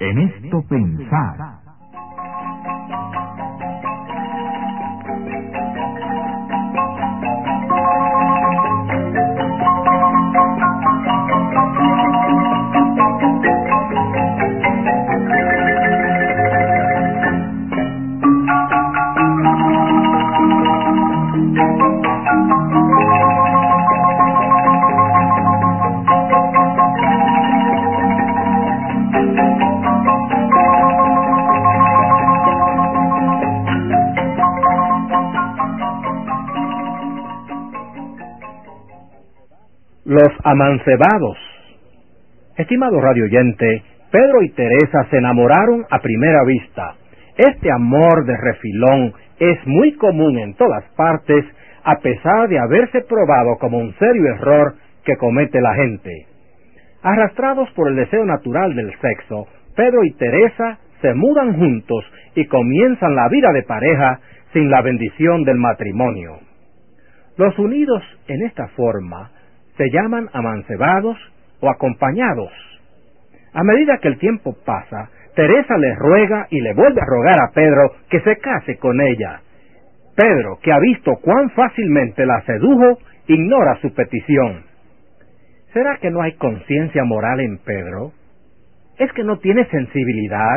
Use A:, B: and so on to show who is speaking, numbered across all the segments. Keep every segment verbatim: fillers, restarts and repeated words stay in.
A: En esto pensar.
B: Los amancebados. Estimado radioyente, Pedro y Teresa se enamoraron a primera vista. Este amor de refilón es muy común en todas partes, a pesar de haberse probado como un serio error que comete la gente. Arrastrados por el deseo natural del sexo, Pedro y Teresa se mudan juntos y comienzan la vida de pareja sin la bendición del matrimonio. Los unidos en esta forma se llaman amancebados o acompañados. A medida que el tiempo pasa, Teresa le ruega y le vuelve a rogar a Pedro que se case con ella. Pedro, que ha visto cuán fácilmente la sedujo, ignora su petición. ¿Será que no hay conciencia moral en Pedro? ¿Es que no tiene sensibilidad?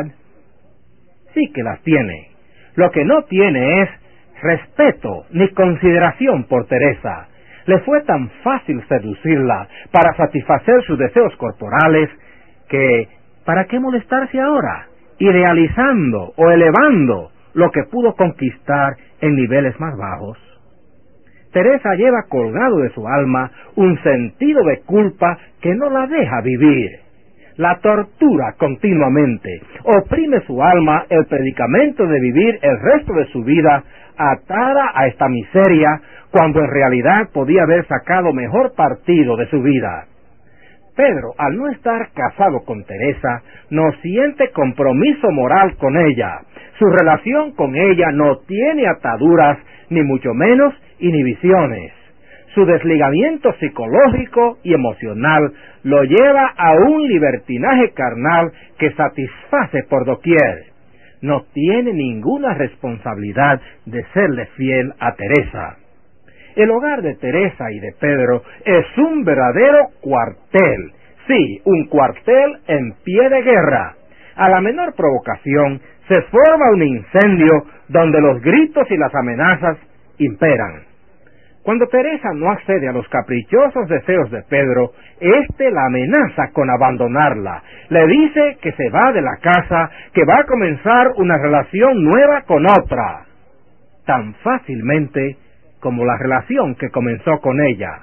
B: Sí que las tiene. Lo que no tiene es respeto ni consideración por Teresa. Le fue tan fácil seducirla para satisfacer sus deseos corporales que, ¿para qué molestarse ahora? Idealizando o elevando lo que pudo conquistar en niveles más bajos. Teresa lleva colgado de su alma un sentido de culpa que no la deja vivir. La tortura continuamente, oprime su alma el predicamento de vivir el resto de su vida atada a esta miseria, cuando en realidad podía haber sacado mejor partido de su vida. Pedro, al no estar casado con Teresa, no siente compromiso moral con ella. Su relación con ella no tiene ataduras, ni mucho menos inhibiciones. Su desligamiento psicológico y emocional lo lleva a un libertinaje carnal que satisface por doquier. No tiene ninguna responsabilidad de serle fiel a Teresa. El hogar de Teresa y de Pedro es un verdadero cuartel. Sí, un cuartel en pie de guerra. A la menor provocación se forma un incendio donde los gritos y las amenazas imperan. Cuando Teresa no accede a los caprichosos deseos de Pedro, éste la amenaza con abandonarla. Le dice que se va de la casa, que va a comenzar una relación nueva con otra, tan fácilmente como la relación que comenzó con ella.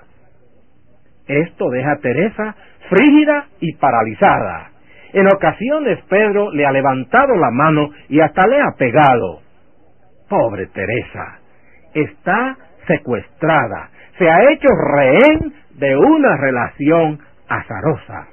B: Esto deja a Teresa frígida y paralizada. En ocasiones Pedro le ha levantado la mano y hasta le ha pegado. Pobre Teresa, está secuestrada, se ha hecho rehén de una relación azarosa.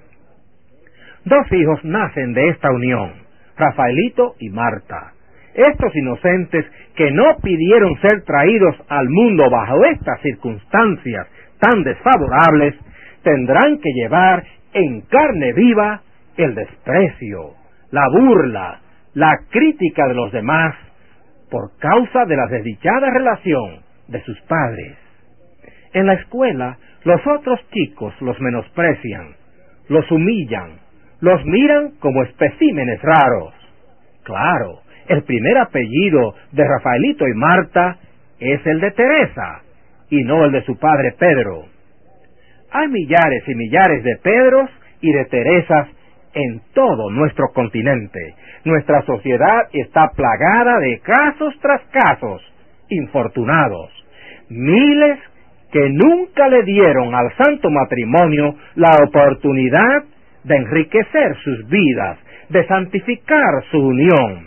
B: Dos hijos nacen de esta unión, Rafaelito y Marta. Estos inocentes que no pidieron ser traídos al mundo bajo estas circunstancias tan desfavorables, tendrán que llevar en carne viva el desprecio, la burla, la crítica de los demás, por causa de la desdichada relación de sus padres. En la escuela, los otros chicos los menosprecian, los humillan, los miran como especímenes raros. Claro, el primer apellido de Rafaelito y Marta es el de Teresa, y no el de su padre Pedro. Hay millares y millares de Pedros y de Teresas en todo nuestro continente. Nuestra sociedad está plagada de casos tras casos infortunados. Miles que nunca le dieron al santo matrimonio la oportunidad de enriquecer sus vidas, de santificar su unión.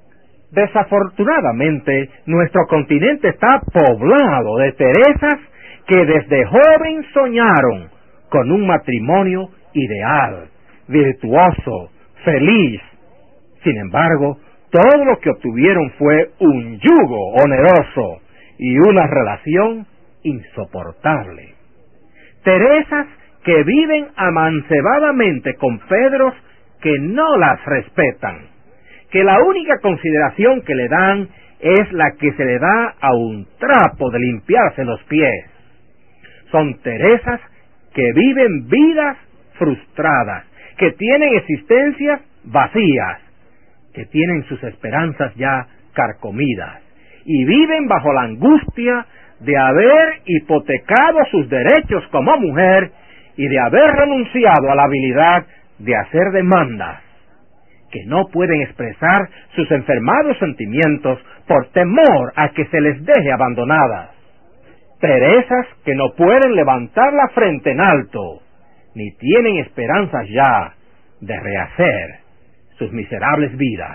B: Desafortunadamente, nuestro continente está poblado de Teresas que desde joven soñaron con un matrimonio ideal, virtuoso, feliz. Sin embargo, todo lo que obtuvieron fue un yugo oneroso y una relación insoportable. Teresas que viven amancebadamente con Pedros que no las respetan, que la única consideración que le dan es la que se le da a un trapo de limpiarse los pies. Son Teresas que viven vidas frustradas, que tienen existencias vacías, que tienen sus esperanzas ya carcomidas, y viven bajo la angustia de haber hipotecado sus derechos como mujer y de haber renunciado a la habilidad de hacer demandas, que no pueden expresar sus enfermados sentimientos por temor a que se les deje abandonadas. Teresas que no pueden levantar la frente en alto, ni tienen esperanzas ya de rehacer sus miserables vidas.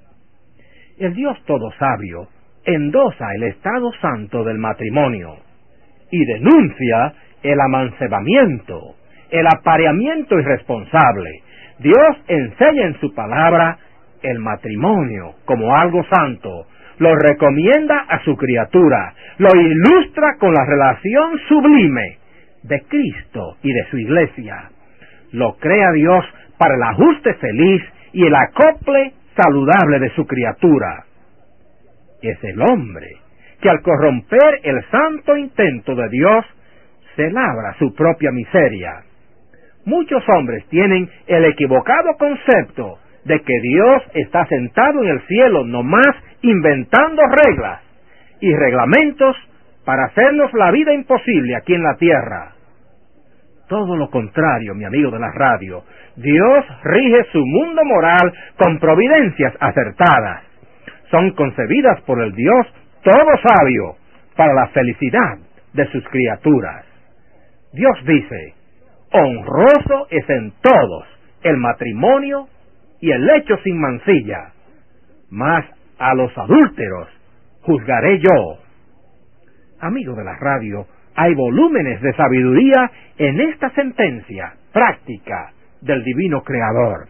B: El Dios todo sabio endosa el estado santo del matrimonio y denuncia el amancebamiento, el apareamiento irresponsable. Dios enseña en su palabra el matrimonio como algo santo, lo recomienda a su criatura, lo ilustra con la relación sublime de Cristo y de su iglesia. Lo crea Dios para el ajuste feliz y el acople saludable de su criatura. Es el hombre que al corromper el santo intento de Dios se labra su propia miseria. Muchos hombres tienen el equivocado concepto de que Dios está sentado en el cielo nomás inventando reglas y reglamentos para hacernos la vida imposible aquí en la tierra. Todo lo contrario, mi amigo de la radio. Dios rige su mundo moral con providencias acertadas. Son concebidas por el Dios todo sabio para la felicidad de sus criaturas. Dios dice: honroso es en todos el matrimonio y el lecho sin mancilla, mas a los adúlteros juzgaré yo. Amigo de la radio, hay volúmenes de sabiduría en esta sentencia práctica del divino Creador.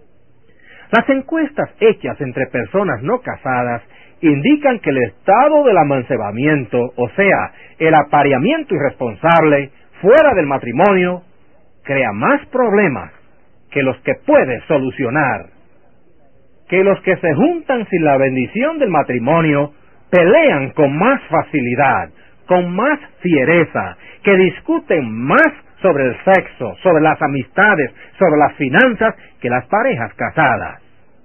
B: Las encuestas hechas entre personas no casadas indican que el estado del amancebamiento, o sea, el apareamiento irresponsable fuera del matrimonio, crea más problemas que los que puede solucionar. Que los que se juntan sin la bendición del matrimonio pelean con más facilidad, con más fiereza, que discuten más sobre el sexo, sobre las amistades, sobre las finanzas que las parejas casadas.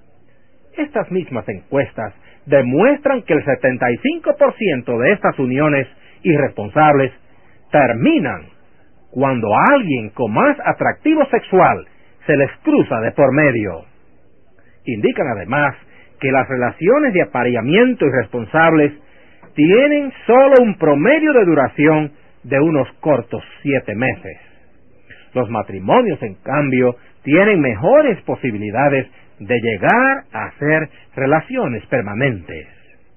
B: Estas mismas encuestas demuestran que el setenta y cinco por ciento de estas uniones irresponsables terminan cuando a alguien con más atractivo sexual se les cruza de por medio. Indican además que las relaciones de apareamiento irresponsables tienen solo un promedio de duración de unos cortos siete meses. Los matrimonios, en cambio, tienen mejores posibilidades de llegar a ser relaciones permanentes.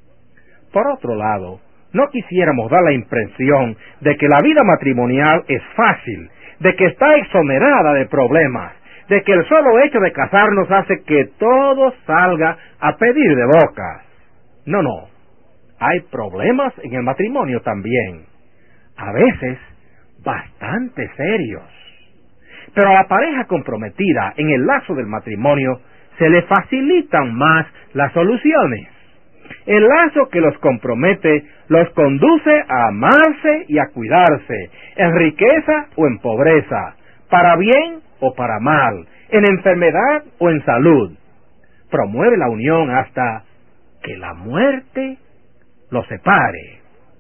B: Por otro lado, no quisiéramos dar la impresión de que la vida matrimonial es fácil, de que está exonerada de problemas, de que el solo hecho de casarnos hace que todo salga a pedir de boca. No, no. Hay problemas en el matrimonio también, a veces bastante serios. Pero a la pareja comprometida en el lazo del matrimonio se le facilitan más las soluciones. El lazo que los compromete los conduce a amarse y a cuidarse, en riqueza o en pobreza, para bien o para mal, en enfermedad o en salud. Promueve la unión hasta que la muerte los separe.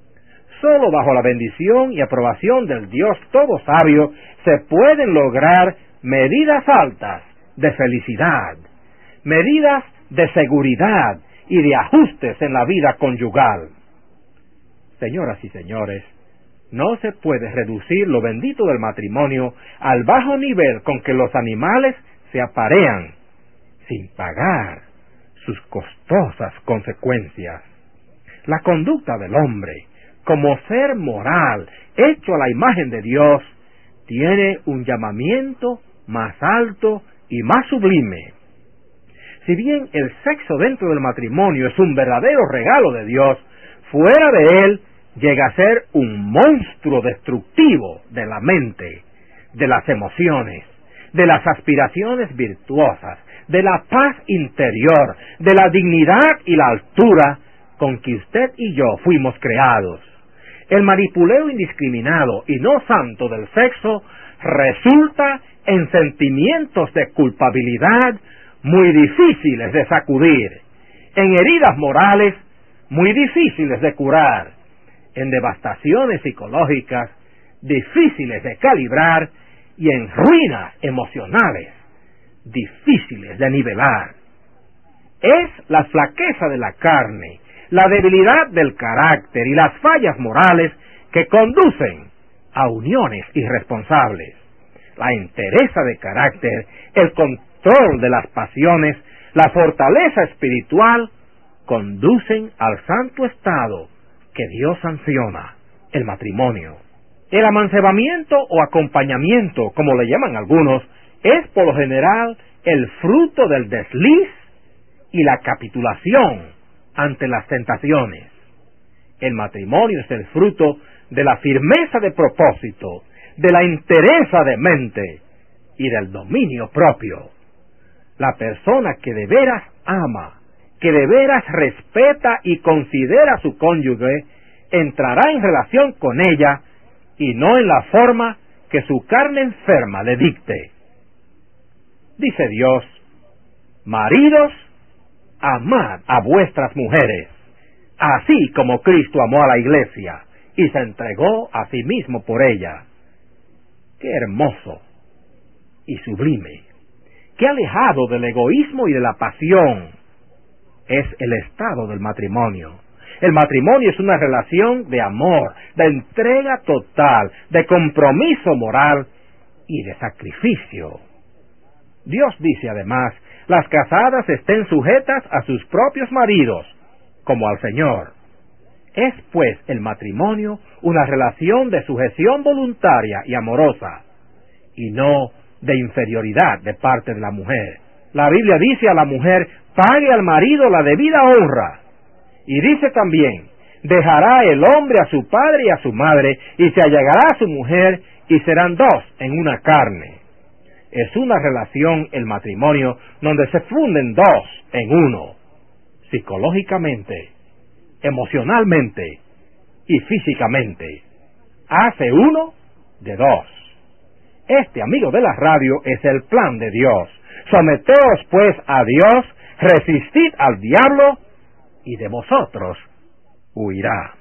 B: Solo bajo la bendición y aprobación del Dios todo sabio se pueden lograr medidas altas de felicidad, medidas de seguridad y de ajustes en la vida conyugal. Señoras y señores, no se puede reducir lo bendito del matrimonio al bajo nivel con que los animales se aparean, sin pagar sus costosas consecuencias. La conducta del hombre, como ser moral, hecho a la imagen de Dios, tiene un llamamiento más alto y más sublime. Si bien el sexo dentro del matrimonio es un verdadero regalo de Dios, fuera de él llega a ser un monstruo destructivo de la mente, de las emociones, de las aspiraciones virtuosas, de la paz interior, de la dignidad y la altura con que usted y yo fuimos creados. El manipuleo indiscriminado y no santo del sexo resulta en sentimientos de culpabilidad muy difíciles de sacudir, en heridas morales muy difíciles de curar, en devastaciones psicológicas difíciles de calibrar y en ruinas emocionales difíciles de nivelar. Es la flaqueza de la carne, la debilidad del carácter y las fallas morales que conducen a uniones irresponsables. La entereza de carácter, el control de las pasiones, la fortaleza espiritual conducen al santo estado que Dios sanciona, el matrimonio. El amancebamiento o acompañamiento, como le llaman algunos, es por lo general el fruto del desliz y la capitulación ante las tentaciones. El matrimonio es el fruto de la firmeza de propósito, de la entereza de mente y del dominio propio. La persona que de veras ama, que de veras respeta y considera a su cónyuge, entrará en relación con ella y no en la forma que su carne enferma le dicte. Dice Dios: maridos, amad a vuestras mujeres, así como Cristo amó a la iglesia y se entregó a sí mismo por ella. Qué hermoso y sublime, qué alejado del egoísmo y de la pasión es el estado del matrimonio. El matrimonio es una relación de amor, de entrega total, de compromiso moral y de sacrificio. Dios dice además: las casadas estén sujetas a sus propios maridos, como al Señor. Es pues el matrimonio una relación de sujeción voluntaria y amorosa, y no de inferioridad de parte de la mujer. La Biblia dice a la mujer: pague al marido la debida honra. Y dice también: dejará el hombre a su padre y a su madre, y se allegará a su mujer, y serán dos en una carne. Es una relación, el matrimonio, donde se funden dos en uno, psicológicamente, emocionalmente y físicamente. Hace uno de dos. Este, amigo de la radio, es el plan de Dios. Someteos pues a Dios, resistid al diablo, y de vosotros huirá.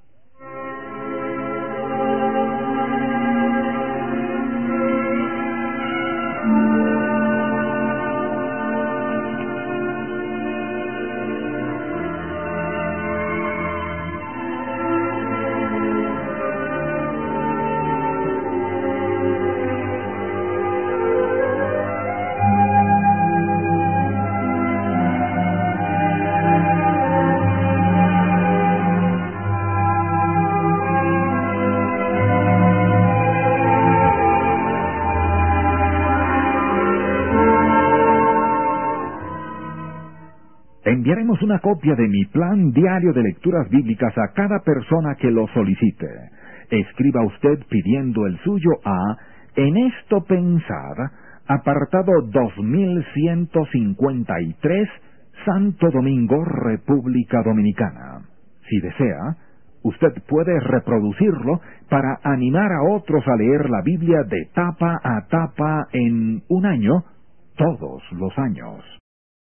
A: Enviaremos una copia de mi plan diario de lecturas bíblicas a cada persona que lo solicite. Escriba usted pidiendo el suyo a En esto pensar, apartado dos mil ciento cincuenta y tres, Santo Domingo, República Dominicana. Si desea, usted puede reproducirlo para animar a otros a leer la Biblia de tapa a tapa en un año, todos los años.